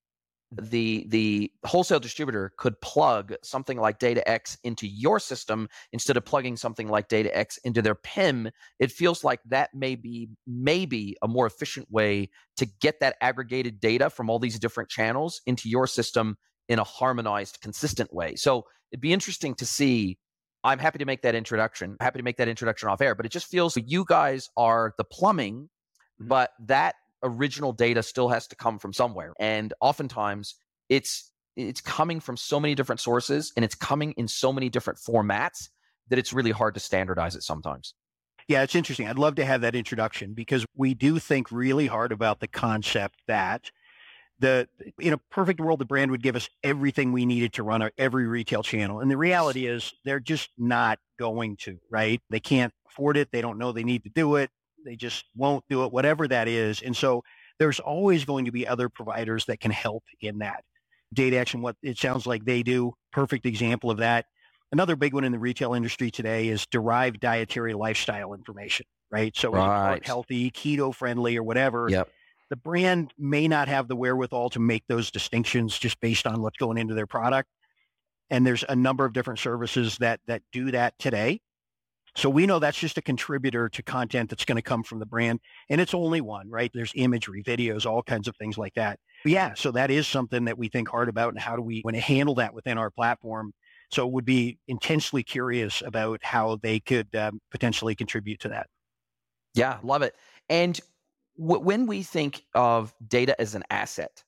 the the wholesale distributor could plug something like DataX into your system instead of plugging something like DataX into their P I M, it feels like that may be maybe a more efficient way to get that aggregated data from all these different channels into your system in a harmonized, consistent way. So it'd be interesting to see. I'm happy to make that introduction, happy to make that introduction off air, but it just feels like you guys are the plumbing, but that original data still has to come from somewhere. And oftentimes it's it's coming from so many different sources, and it's coming in so many different formats that it's really hard to standardize it sometimes. Yeah, it's interesting. I'd love to have that introduction, because we do think really hard about the concept that the in a perfect world, the brand would give us everything we needed to run our every retail channel. And the reality is they're just not going to, right? They can't afford it. They don't know they need to do it. They just won't do it, whatever that is. And so there's always going to be other providers that can help in that. DataX and what it sounds like they do, perfect example of that. Another big one in the retail industry today is derived dietary lifestyle information, right? So right. is it heart healthy, keto friendly, or whatever. Yep. The brand may not have the wherewithal to make those distinctions just based on what's going into their product. And there's a number of different services that that do that today. So we know that's just a contributor to content that's going to come from the brand. And it's only one, right? There's imagery, videos, all kinds of things like that. But yeah, so that is something that we think hard about, and how do we want to handle that within our platform. So would be intensely curious about how they could um, potentially contribute to that. Yeah, love it. And w- when we think of data as an asset,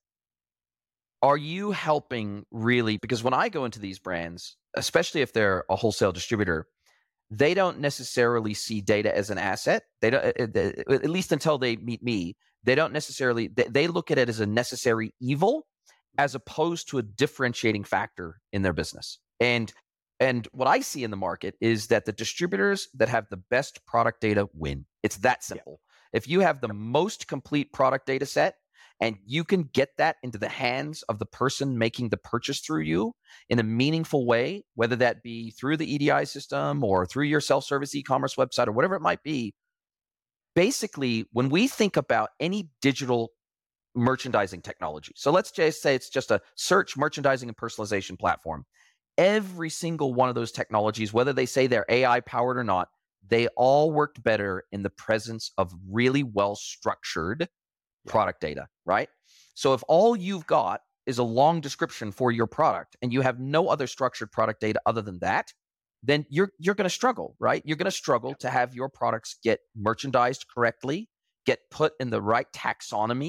are you helping really? Because when I go into these brands, especially if they're a wholesale distributor, they don't necessarily see data as an asset. They don't, at least until they meet me, they don't necessarily, they look at it as a necessary evil as opposed to a differentiating factor in their business. And and what I see in the market is that the distributors that have the best product data win. It's that simple. Yeah. If you have the most complete product data set, and you can get that into the hands of the person making the purchase through you in a meaningful way, whether that be through the E D I system or through your self-service e-commerce website or whatever it might be. Basically, when we think about any digital merchandising technology, so let's just say it's just a search, merchandising, and personalization platform. Every single one of those technologies, whether they say they're A I powered or not, they all worked better in the presence of really well-structured product data, right? So if all you've got is a long description for your product and you have no other structured product data other than that, then you're you're going to struggle, right? You're going to struggle to have your products get merchandised correctly, get put in the right taxonomy,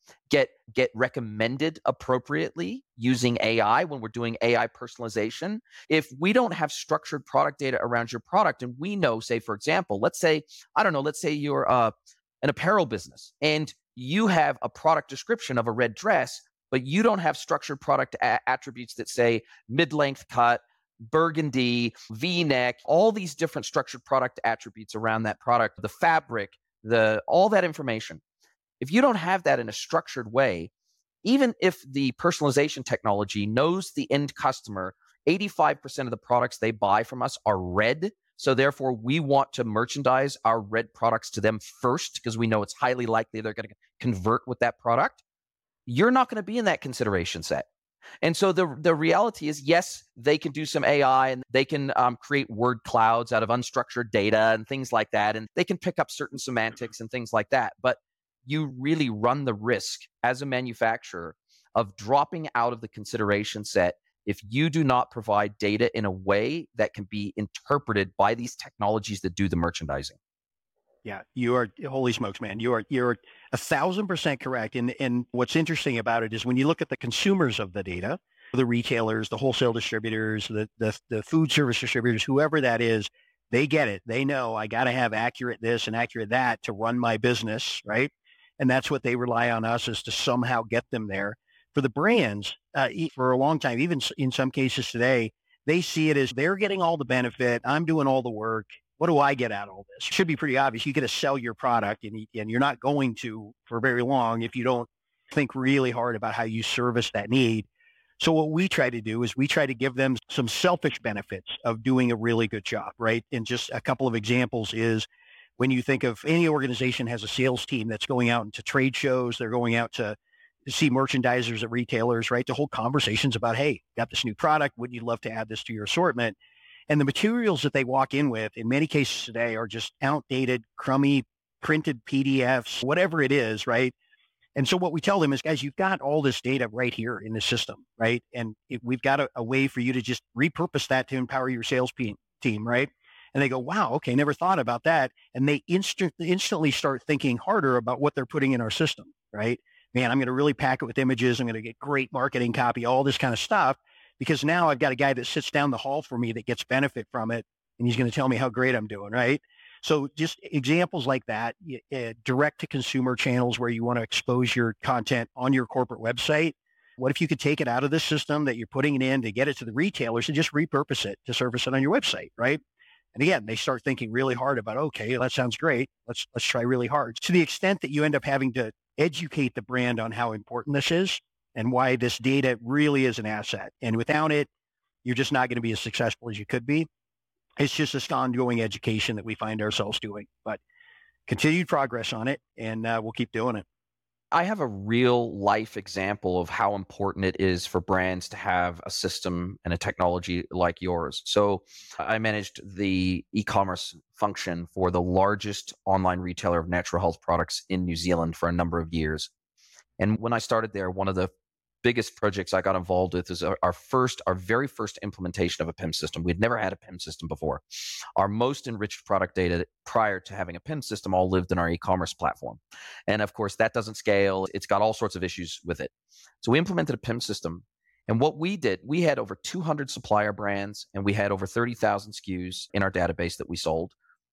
get get recommended appropriately using A I when we're doing A I personalization. If we don't have structured product data around your product, and we know, say, for example, let's say, I don't know, let's say you're uh, an apparel business and you have a product description of a red dress, but you don't have structured product a- attributes that say mid-length cut, burgundy, V-neck, all these different structured product attributes around that product, the fabric, the all that information. If you don't have that in a structured way, even if the personalization technology knows the end customer, eighty-five percent of the products they buy from us are red. So therefore, we want to merchandise our red products to them first because we know it's highly likely they're going to convert with that product. You're not going to be in that consideration set. And so the the reality is, yes, they can do some A I and they can um, create word clouds out of unstructured data and things like that. And they can pick up certain semantics and things like that. But you really run the risk as a manufacturer of dropping out of the consideration set if you do not provide data in a way that can be interpreted by these technologies that do the merchandising. Yeah, you are, holy smokes, man. You are you're a thousand percent correct. And and what's interesting about it is when you look at the consumers of the data, the retailers, the wholesale distributors, the the, the food service distributors, whoever that is, they get it. They know I got to have accurate this and accurate that to run my business, right? And that's what they rely on us is to somehow get them there. For the brands, uh, for a long time, even in some cases today, they see it as they're getting all the benefit. I'm doing all the work. What do I get out of all this? It should be pretty obvious. You get to sell your product, and, and you're not going to for very long if you don't think really hard about how you service that need. So what we try to do is we try to give them some selfish benefits of doing a really good job, right? And just a couple of examples is when you think of any organization has a sales team that's going out into trade shows, they're going out to see merchandisers at retailers, right? To hold conversations about, hey, got this new product. Wouldn't you love to add this to your assortment? And the materials that they walk in with, in many cases today, are just outdated, crummy, printed P D Fs, whatever it is, right? And so what we tell them is, guys, you've got all this data right here in the system, right? And it, we've got a, a way for you to just repurpose that to empower your sales pe- team, right? And they go, wow, okay, never thought about that. And they instant, instantly start thinking harder about what they're putting in our system, right? Man, I'm going to really pack it with images. I'm going to get great marketing copy, all this kind of stuff, because now I've got a guy that sits down the hall for me that gets benefit from it. And he's going to tell me how great I'm doing, right? So just examples like that, uh, direct to consumer channels where you want to expose your content on your corporate website. What if you could take it out of the system that you're putting it in to get it to the retailers and just repurpose it to service it on your website, right? And again, they start thinking really hard about, okay, that sounds great. Let's let's try really hard. To the extent that you end up having to educate the brand on how important this is and why this data really is an asset. And without it, you're just not going to be as successful as you could be. It's just this ongoing education that we find ourselves doing, but continued progress on it, and uh, we'll keep doing it. I have a real life example of how important it is for brands to have a system and a technology like yours. So I managed the e-commerce function for the largest online retailer of natural health products in New Zealand for a number of years. And when I started there, one of the biggest projects I got involved with is our, our first, our very first implementation of a P I M system. We'd never had a P I M system before. Our most enriched product data prior to having a P I M system all lived in our e-commerce platform. And of course, that doesn't scale. It's got all sorts of issues with it. So we implemented a P I M system. And what we did, we had over two hundred supplier brands, and we had over thirty thousand S K Us in our database that we sold.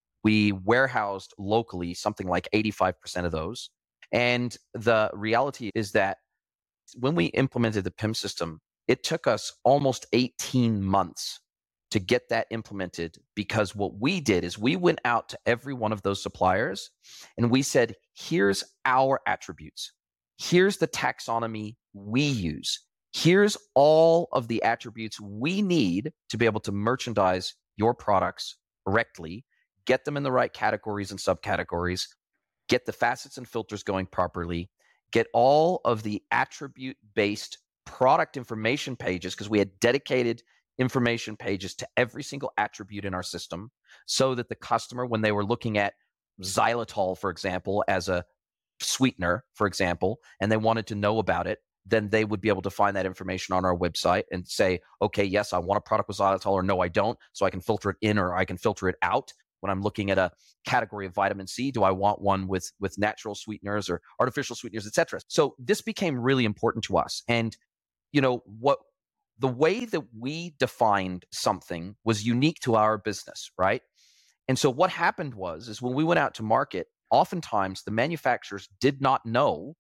We warehoused locally something like eighty-five percent of those. And the reality is that when we implemented the P I M system, it took us almost eighteen months to get that implemented, because what we did is we went out to every one of those suppliers and we said, here's our attributes. Here's the taxonomy we use. Here's all of the attributes we need to be able to merchandise your products correctly, get them in the right categories and subcategories, get the facets and filters going properly, get all of the attribute-based product information pages, because we had dedicated information pages to every single attribute in our system, so that the customer, when they were looking at xylitol, for example, as a sweetener, for example, and they wanted to know about it, then they would be able to find that information on our website and say, okay, yes, I want a product with xylitol, or no, I don't, so I can filter it in or I can filter it out. when I'm looking at a category of vitamin C? Do I want one with with natural sweeteners or artificial sweeteners, et cetera? So this became really important to us. And you know what? The way that we defined something was unique to our business, right? And so what happened was, is when we went out to market, oftentimes the manufacturers did not know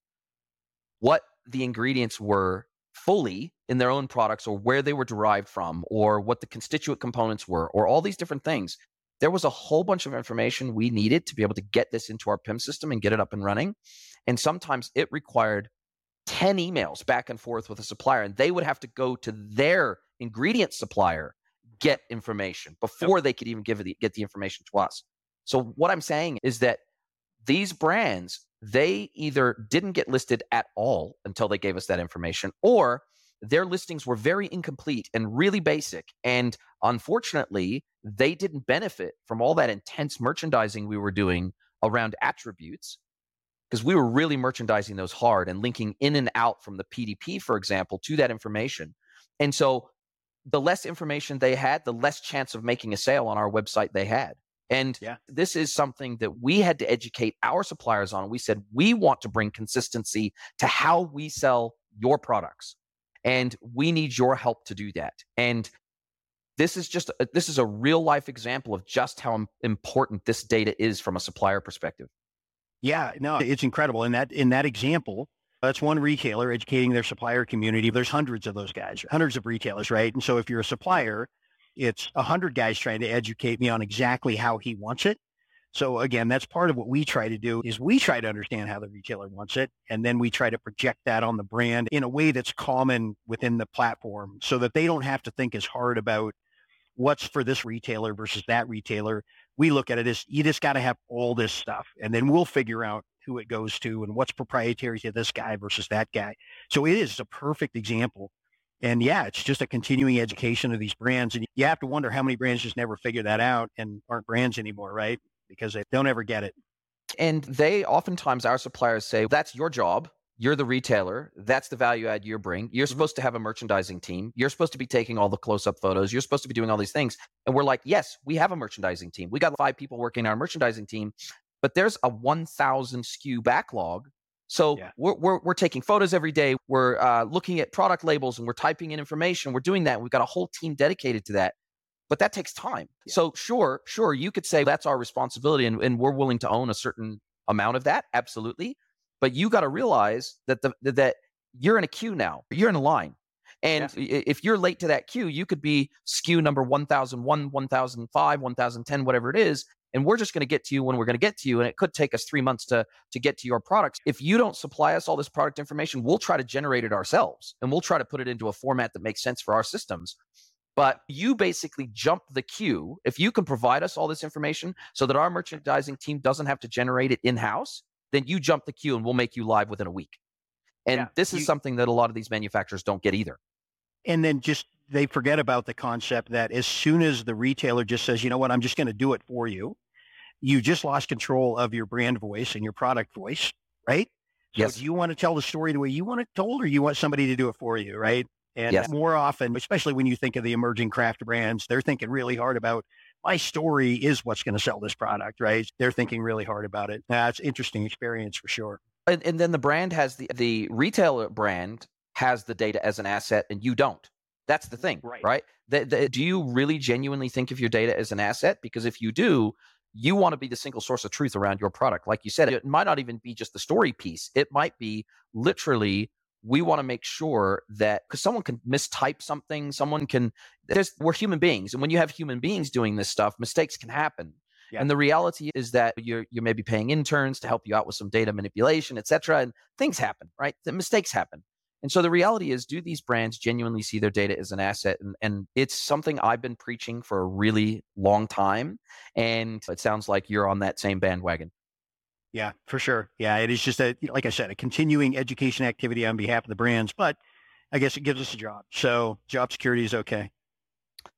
what the ingredients were fully in their own products, or where they were derived from, or what the constituent components were, or all these different things. There was a whole bunch of information we needed to be able to get this into our P I M system and get it up and running. And sometimes it required ten emails back and forth with a supplier, and they would have to go to their ingredient supplier, get information before yep. they could even give it the, get the information to us. So what I'm saying is that these brands, they either didn't get listed at all until they gave us that information, or their listings were very incomplete and really basic. And unfortunately, they didn't benefit from all that intense merchandising we were doing around attributes, because we were really merchandising those hard and linking in and out from the P D P, for example, to that information. And so the less information they had, the less chance of making a sale on our website they had. And yeah. this is something that we had to educate our suppliers on. We said, we want to bring consistency to how we sell your products, and we need your help to do that. And this is just, a, this is a real life example of just how important this data is from a supplier perspective. Yeah, no, it's incredible. In that, in that example, that's one retailer educating their supplier community. There's hundreds of those guys, hundreds of retailers, right? And so if you're a supplier, it's a hundred guys trying to educate me on exactly how he wants it. So again, that's part of what we try to do, is we try to understand how the retailer wants it. And then we try to project that on the brand in a way that's common within the platform, so that they don't have to think as hard about what's for this retailer versus that retailer. We look at it as, you just got to have all this stuff, and then we'll figure out who it goes to and what's proprietary to this guy versus that guy. So it is a perfect example. And yeah, it's just a continuing education of these brands. And you have to wonder how many brands just never figure that out and aren't brands anymore, right? Because they don't ever get it. And they oftentimes, our suppliers say, that's your job. You're the retailer. That's the value add you bring. You're supposed to have a merchandising team. You're supposed to be taking all the close-up photos. You're supposed to be doing all these things. And we're like, yes, we have a merchandising team. We got five people working on our merchandising team, but there's a one thousand S K U backlog. So yeah. we're, we're we're taking photos every day. We're uh, looking at product labels, and we're typing in information. We're doing that. We've got a whole team dedicated to that. But that takes time. Yeah. So sure, sure, you could say that's our responsibility, and, and we're willing to own a certain amount of that. Absolutely. But you got to realize that the that you're in a queue now. You're in a line. And yeah. if you're late to that queue, you could be S K U number one thousand one, one thousand five, one thousand ten, whatever it is. And we're just going to get to you when we're going to get to you. And it could take us three months to, to get to your products. If you don't supply us all this product information, we'll try to generate it ourselves. And we'll try to put it into a format that makes sense for our systems. But you basically jump the queue. If you can provide us all this information so that our merchandising team doesn't have to generate it in-house, then you jump the queue and we'll make you live within a week. And yeah, this is you, something that a lot of these manufacturers don't get either. And then just, they forget about the concept that as soon as the retailer just says, you know what, I'm just going to do it for you, you just lost control of your brand voice and your product voice, right? So yes. do you want to tell the story the way you want it told, or you want somebody to do it for you, right? And yes. more often, especially when you think of the emerging craft brands, they're thinking really hard about, my story is what's going to sell this product, right? They're thinking really hard about it. That's an interesting experience for sure. And, and then the brand has the, the retailer brand has the data as an asset, and you don't. That's the thing, right? right? The, the, do you really genuinely think of your data as an asset? Because if you do, you want to be the single source of truth around your product. Like you said, it might not even be just the story piece. It might be literally, we want to make sure that, because someone can mistype something, someone can, there's, we're human beings. And when you have human beings doing this stuff, mistakes can happen. Yeah. And the reality is that you're, you're maybe paying interns to help you out with some data manipulation, et cetera. And things happen, right? The mistakes happen. And so the reality is, do these brands genuinely see their data as an asset? And, and it's something I've been preaching for a really long time. And it sounds like you're on that same bandwagon. Yeah, for sure. Yeah, it is just a, like I said, a continuing education activity on behalf of the brands, but I guess it gives us a job. So job security is okay.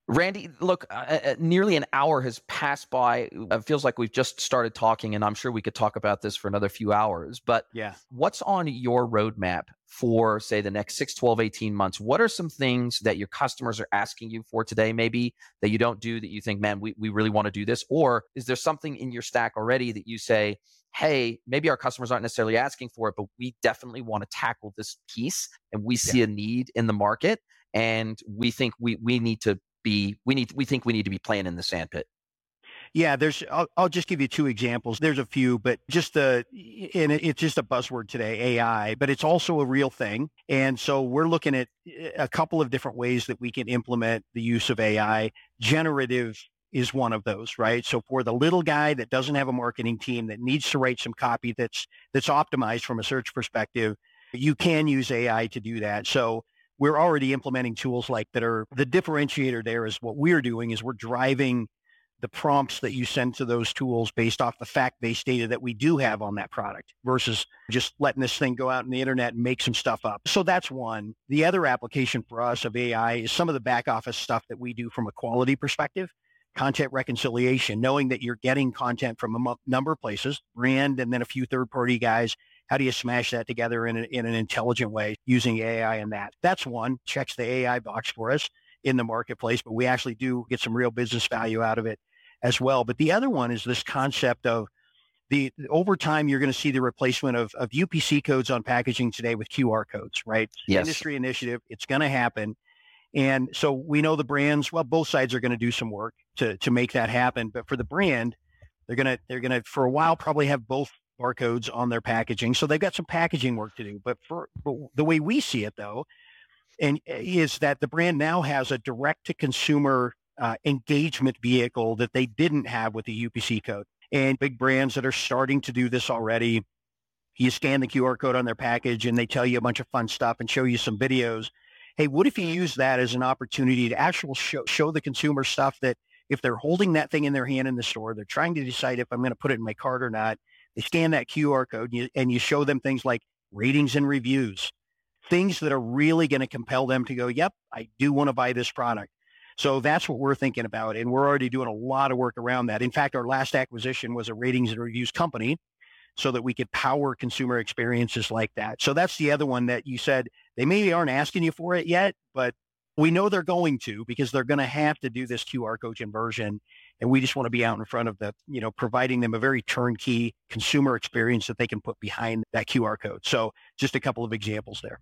Randy, look, uh, uh, nearly an hour has passed by. It feels like we've just started talking, and I'm sure we could talk about this for another few hours. But Yeah. what's on your roadmap for, say, the next six, twelve, eighteen months? What are some things that your customers are asking you for today, maybe, that you don't do that you think, man, we, we really want to do this? Or is there something in your stack already that you say, hey, maybe our customers aren't necessarily asking for it, but we definitely want to tackle this piece and we see Yeah. a need in the market and we think we we need to be we need we think we need to be playing in the sandpit. Yeah, there's. I'll, I'll just give you two examples. There's a few, but just the, and it- it's just a buzzword today, A I, but it's also a real thing. And so we're looking at a couple of different ways that we can implement the use of A I. Generative is one of those, right? So for the little guy that doesn't have a marketing team that needs to write some copy that's that's optimized from a search perspective, you can use A I to do that. So we're already implementing tools like that are the differentiator there is what we're doing is we're driving the prompts that you send to those tools based off the fact-based data that we do have on that product versus just letting this thing go out on the internet and make some stuff up. So that's one. The other application for us of A I is some of the back office stuff that we do from a quality perspective, content reconciliation, knowing that you're getting content from a m- number of places, brand, and then a few third-party guys. How do you smash that together in, a, in an intelligent way using A I in that? That's one, checks the A I box for us in the marketplace, but we actually do get some real business value out of it as well. But the other one is this concept of the over time, you're going to see the replacement of, of U P C codes on packaging today with Q R codes, right? Yes. Industry initiative. It's going to happen. And so we know the brands, well, both sides are going to do some work to, to make that happen. But for the brand, they're going to, they're going to, for a while, probably have both barcodes on their packaging. So they've got some packaging work to do. But for but the way we see it, though, and is that the brand now has a direct to consumer uh, engagement vehicle that they didn't have with the U P C code. And big brands that are starting to do this already, you scan the Q R code on their package and they tell you a bunch of fun stuff and show you some videos. Hey, what if you use that as an opportunity to actually show, show the consumer stuff that if they're holding that thing in their hand in the store, they're trying to decide if I'm going to put it in my cart or not. They scan that Q R code and you, and you show them things like ratings and reviews, things that are really going to compel them to go, yep, I do want to buy this product. So that's what we're thinking about. And we're already doing a lot of work around that. In fact, our last acquisition was a ratings and reviews company so that we could power consumer experiences like that. So that's the other one that you said they maybe aren't asking you for it yet, but we know they're going to because they're going to have to do this Q R code conversion. And we just want to be out in front of the, you know, providing them a very turnkey consumer experience that they can put behind that Q R code. So just a couple of examples there.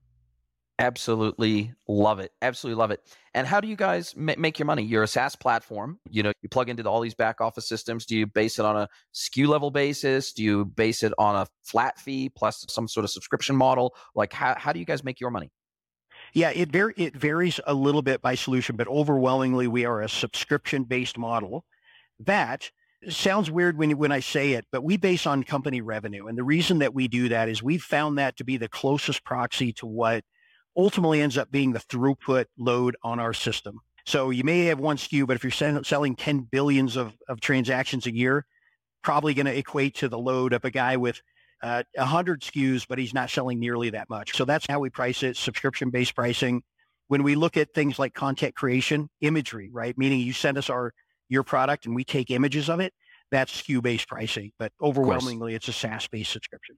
Absolutely love it. Absolutely love it. And how do you guys ma- make your money? You're a SaaS platform. You know, you plug into all these back office systems. Do you base it on a S K U level basis? Do you base it on a flat fee plus some sort of subscription model? Like, how, how do you guys make your money? Yeah, it var- it varies a little bit by solution, but overwhelmingly we are a subscription-based model. That sounds weird when when I say it, but we base on company revenue. And the reason that we do that is we've found that to be the closest proxy to what ultimately ends up being the throughput load on our system. So you may have one S K U, but if you're sell- selling ten billions of, of transactions a year, probably going to equate to the load of a guy with uh, one hundred S K Us, but he's not selling nearly that much. So that's how we price it, subscription-based pricing. When we look at things like content creation, imagery, right? Meaning you send us our your product and we take images of it, that's S K U-based pricing. But overwhelmingly, it's a SaaS-based subscription.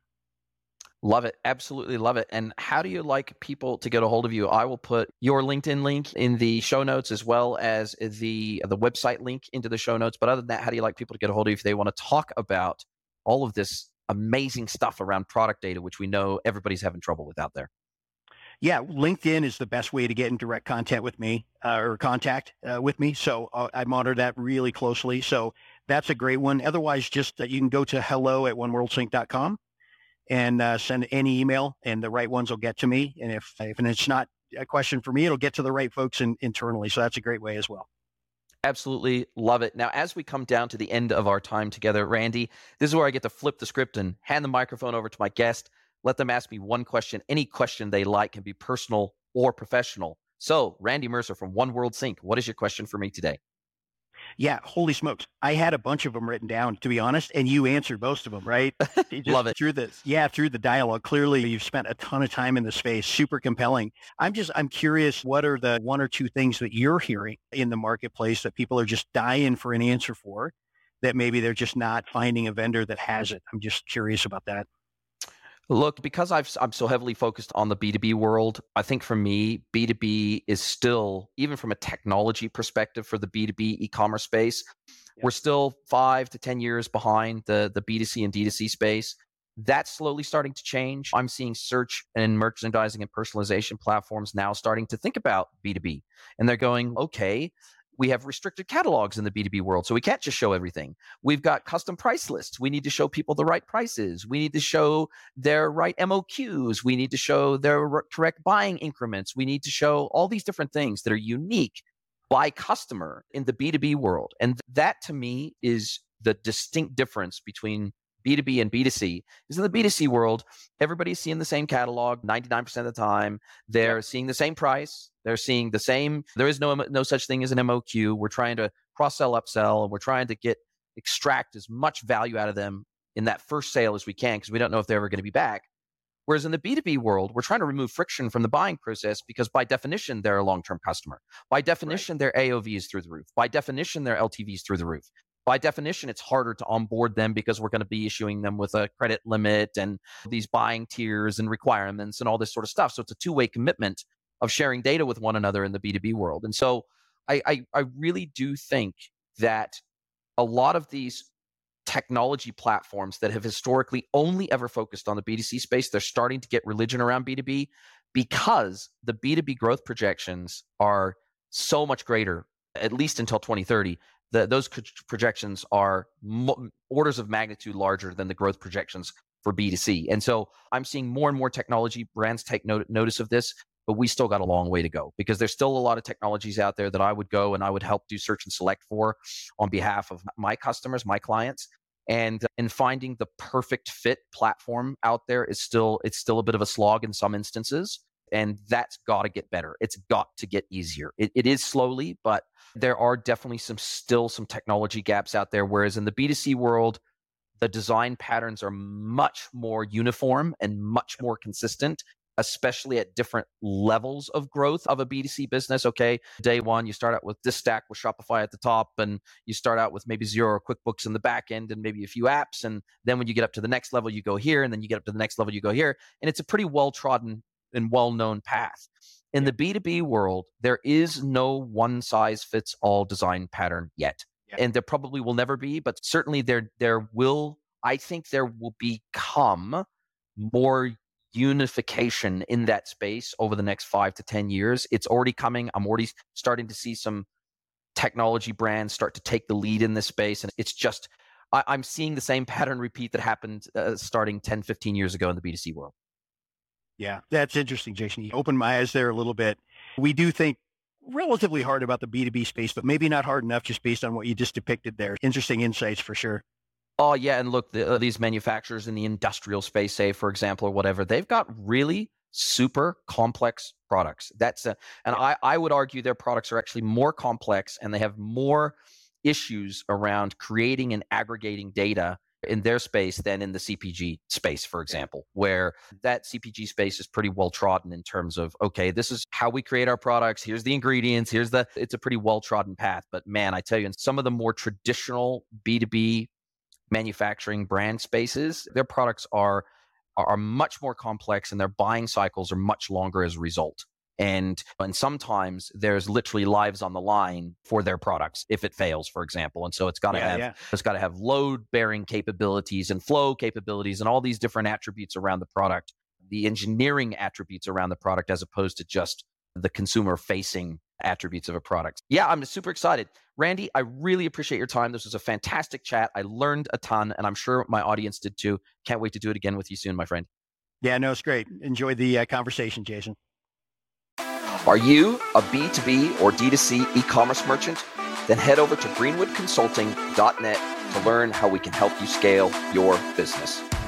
Love it. Absolutely love it. And how do you like people to get a hold of you? I will put your LinkedIn link in the show notes as well as the the website link into the show notes. But other than that, how do you like people to get a hold of you if they want to talk about all of this amazing stuff around product data, which we know everybody's having trouble with out there? Yeah, LinkedIn is the best way to get in direct contact with me uh, or contact uh, with me. So uh, I monitor that really closely. So that's a great one. Otherwise, just uh, you can go to hello at one world sync dot com and uh, send any email and the right ones will get to me. And if, if and it's not a question for me, it'll get to the right folks in, internally. So that's a great way as well. Absolutely love it. Now, as we come down to the end of our time together, Randy, this is where I get to flip the script and hand the microphone over to my guest. Let them ask me one question. Any question they like can be personal or professional. So, Randy Mercer from One World Sync, what is your question for me today? Yeah, holy smokes. I had a bunch of them written down, to be honest, and you answered most of them, right? Just Love it. through the, yeah, through the dialogue. Clearly, you've spent a ton of time in the space, super compelling. I'm just, I'm curious, what are the one or two things that you're hearing in the marketplace that people are just dying for an answer for, that maybe they're just not finding a vendor that has it? I'm just curious about that. Look, because I've, I'm so heavily focused on the B two B world, I think for me, B two B is still, even from a technology perspective for the B two B e-commerce space, yeah. we're still five to ten years behind the, the B two C and D two C space. That's slowly starting to change. I'm seeing search and merchandising and personalization platforms now starting to think about B two B. And they're going, okay, we have restricted catalogs in the B two B world, so we can't just show everything. We've got custom price lists. We need to show people the right prices. We need to show their right M O Qs. We need to show their correct buying increments. We need to show all these different things that are unique by customer in the B two B world. And that, to me, is the distinct difference between B two B and B two C. Is in the B two C world, everybody's seeing the same catalog ninety-nine percent of the time. They're yeah. seeing the same price. They're seeing the same. There is no no such thing as an M O Q. We're trying to cross-sell, upsell, and we're trying to get extract as much value out of them in that first sale as we can, because we don't know if they're ever going to be back. Whereas in the B two B world, we're trying to remove friction from the buying process, because by definition, they're a long-term customer. By definition, right. their A O V is through the roof. By definition, their L T V is through the roof. By definition, it's harder to onboard them because we're going to be issuing them with a credit limit and these buying tiers and requirements and all this sort of stuff. So it's a two-way commitment of sharing data with one another in the B two B world. And so I, I, I really do think that a lot of these technology platforms that have historically only ever focused on the B two C space, they're starting to get religion around B two B, because the B two B growth projections are so much greater, at least until twenty thirty. The, those projections are mo- orders of magnitude larger than the growth projections for B two C. And so I'm seeing more and more technology brands take note, notice of this, but we still got a long way to go, because there's still a lot of technologies out there that I would go and I would help do search and select for on behalf of my customers, my clients. And in finding the perfect fit platform out there is still, it's still a bit of a slog in some instances. And that's got to get better. It's got to get easier. It, it is slowly, but there are definitely some still some technology gaps out there. Whereas in the B two C world, the design patterns are much more uniform and much more consistent, especially at different levels of growth of a B two C business. Okay, day one, you start out with this stack with Shopify at the top, and you start out with maybe Xero or QuickBooks in the back end and maybe a few apps. And then when you get up to the next level, you go here, and then you get up to the next level, you go here. And it's a pretty well-trodden and well-known path. In the B two B world, there is no one-size-fits-all design pattern yet. Yeah. And there probably will never be, but certainly there there will, I think there will become more unification in that space over the next five to ten years. It's already coming. I'm already starting to see some technology brands start to take the lead in this space. And it's just, I, I'm seeing the same pattern repeat that happened uh, starting ten, fifteen years ago in the B two C world. Yeah, that's interesting, Jason. You opened my eyes there a little bit. We do think relatively hard about the B two B space, but maybe not hard enough just based on what you just depicted there. Interesting insights for sure. Oh, yeah. And look, the, uh, these manufacturers in the industrial space, say, for example, or whatever, they've got really super complex products. That's a, and I, I would argue their products are actually more complex, and they have more issues around creating and aggregating data in their space than in the C P G space, for example, where that C P G space is pretty well trodden in terms of, okay, this is how we create our products. Here's the ingredients. Here's the, it's a pretty well trodden path. But man, I tell you, in some of the more traditional B two B manufacturing brand spaces, their products are, are much more complex, and their buying cycles are much longer as a result. And, and sometimes there's literally lives on the line for their products if it fails, for example. And so it's got to yeah, have yeah. it's got to have load bearing capabilities and flow capabilities and all these different attributes around the product, the engineering attributes around the product, as opposed to just the consumer facing attributes of a product. Yeah, I'm super excited. Randy, I really appreciate your time. This was a fantastic chat. I learned a ton, and I'm sure my audience did too. Can't wait to do it again with you soon, my friend. Yeah, no, it's great. Enjoy the uh, conversation, Jason. Are you a B two B or D two C e-commerce merchant? Then head over to greenwood consulting dot net to learn how we can help you scale your business.